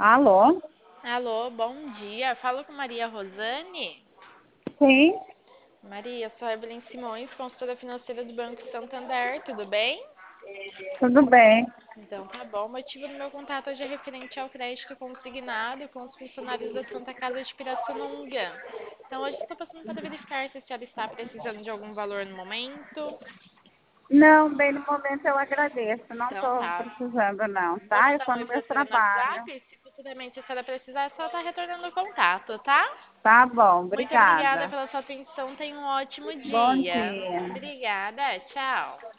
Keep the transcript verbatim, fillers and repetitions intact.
Alô? Alô, bom dia. Falo com Maria Rosane. Sim, Maria, sou a Evelyn Simões, consultora financeira do Banco Santander, tudo bem? tudo bem. Então tá bom. O motivo do meu contato hoje é referente ao crédito consignado com os funcionários da Santa Casa de Pirassununga. Então hoje estou passando para verificar se a senhora está precisando de algum valor no momento. Não, bem no momento eu agradeço. Não Então estou tá. precisando não, Vou tá? Eu mandar estou um oi no para a meu senhora no trabalho. WhatsApp. Se futuramente a senhora precisar, é só estar retornando o contato, tá? Tá bom, Muito obrigada obrigada. pela sua atenção. Tenha um ótimo Bom dia. dia. Obrigada. Tchau.